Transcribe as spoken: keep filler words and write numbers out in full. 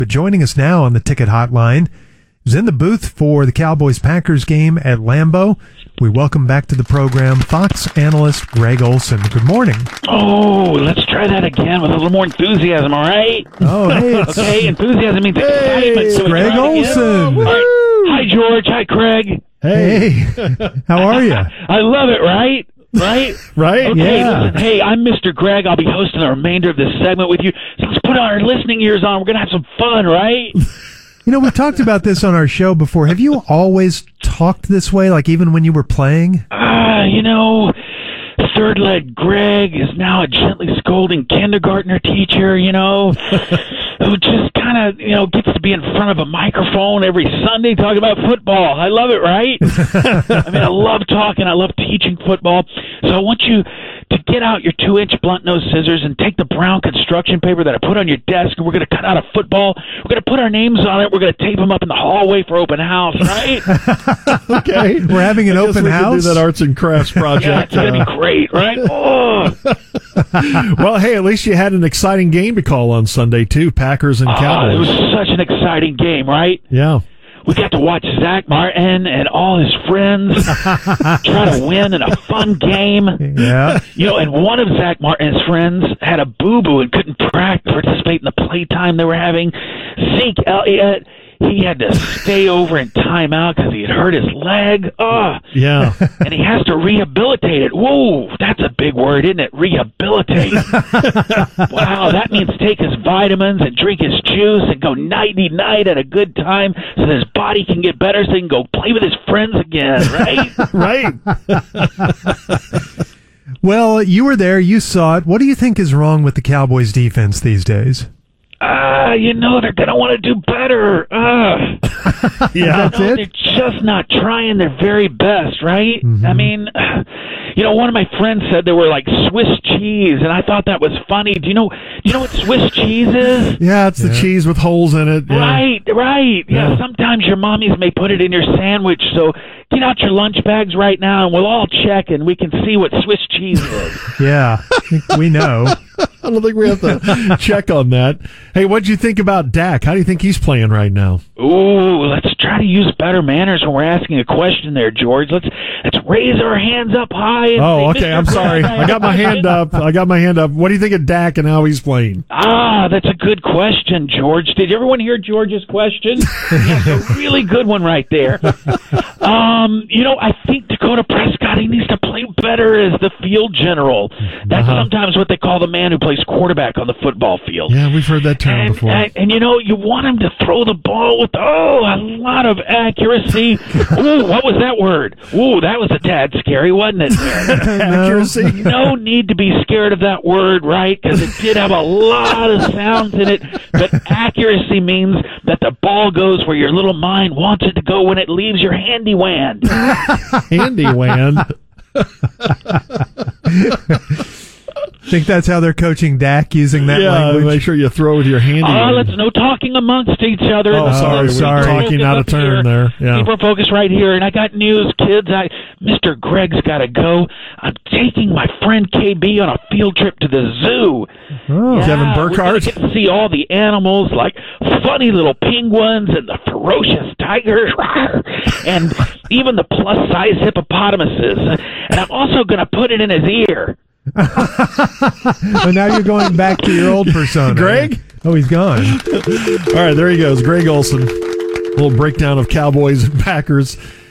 But joining us now on the ticket hotline is in the booth for the Cowboys-Packers game at Lambeau. We welcome back to the program Fox analyst Greg Olsen. Good morning. Oh, let's try that again with a little more enthusiasm, all right? Oh, hey. It's, okay, enthusiasm means hey, excitement. So Greg Olsen. All right. Hi, George. Hi, Craig. Hey. How are you? I love it, right? Right? Right? Okay, Yeah. listen, hey, I'm Mister Greg. I'll be hosting the remainder of this segment with you. So let's put our listening ears on. We're going to have some fun, right? You know, we've talked about this on our show before. Have you always talked this way, like even when you were playing? Ah, uh, you know, third leg Greg is now a gently scolding kindergartner teacher, you know, who just kind of, you know, gets to be in front of a microphone every Sunday talking about football. I love it, right? I mean, I love talking. I love teaching football. So I want you to get out your two-inch blunt-nose scissors and take the brown construction paper that I put on your desk, and we're going to cut out a football. We're going to put our names on it. We're going to tape them up in the hallway for open house, right? Okay. We're having an I open we house. Can do that arts and crafts project. Yeah, it's going to be great, right? Oh. Well, hey, at least you had an exciting game to call on Sunday, too, Packers and Oh, Cowboys. it was such an exciting game, right? Yeah. We got to watch Zach Martin and all his friends try to win in a fun game. Yeah. You know, and one of Zach Martin's friends had a boo-boo and couldn't practice, participate in the playtime they were having. Zeke Elliott, he had to stay over in timeout because he had hurt his leg. Oh, Yeah. and he has to rehabilitate it. Whoa, that's a big word, isn't it? Rehabilitate. Wow, that means take his vitamins and drink his juice and go nighty-night at a good time so that his body can get better so he can go play with his friends again, right? Right. Well, you were there. You saw it. What do you think is wrong with the Cowboys' defense these days? Uh, you know, they're going to want to do better. Uh, Yeah. That's no, it? they're just not trying their very best, right? Mm-hmm. I mean, you know, one of my friends said they were like Swiss cheese, and I thought that was funny. Do you know? Do you know what Swiss cheese is? Yeah, it's the Yeah. cheese with holes in it. Yeah. Right, right. Yeah. Yeah. Sometimes your mommies may put it in your sandwich. So get out your lunch bags right now, and we'll all check, and we can see what Swiss cheese is. Yeah. I think we know. I don't think we have to check on that. Hey, what'd you think about Dak? How do you think he's playing right now? Ooh, let's try to use better manners when we're asking a question there, George. Let's let's raise our hands up high. And Oh, say, okay. "Mister I'm sorry. Greg." I got my hand up. I got my hand up. What do you think of Dak and how he's playing? Ah, that's a good question, George. Did everyone hear George's question? That's a really good one right there. Um, you know, I think Dakota Prescott, he needs to play better as the field general. That's Uh-huh. sometimes what they call the man who plays quarterback on the football field. Yeah, we've heard that term And, before. and, and, you know, you want him to throw the ball with, oh, a lot of accuracy. Ooh, what was that word? Ooh, that was a tad scary, wasn't it? Accuracy. No need to be scared of that word, right? Because it did have a lot of sounds in it. But accuracy means that the ball goes where your little mind wants it to go when it leaves your handy wand. Handy wand. Think that's how they're coaching Dak, using that Yeah, language? make sure you throw with your handy Ah, wand. let's no talking amongst each other. Oh, sorry, we're sorry. talking out of Focus up turn here. there. Yeah. Keep our focus right here. And I got news, kids. I, Mister Greg's got to go. I'm taking my friend K B on a field trip to the zoo. Oh. Yeah, Kevin we're gonna Burkhardt? get to see all the animals, like funny little penguins and the ferocious tigers, and even the plus-size hippopotamuses. And I'm also going to put it in his ear. But now you're going back to your old persona. Greg? Oh, he's gone. All right, there he goes. Greg Olsen. A little breakdown of Cowboys and Packers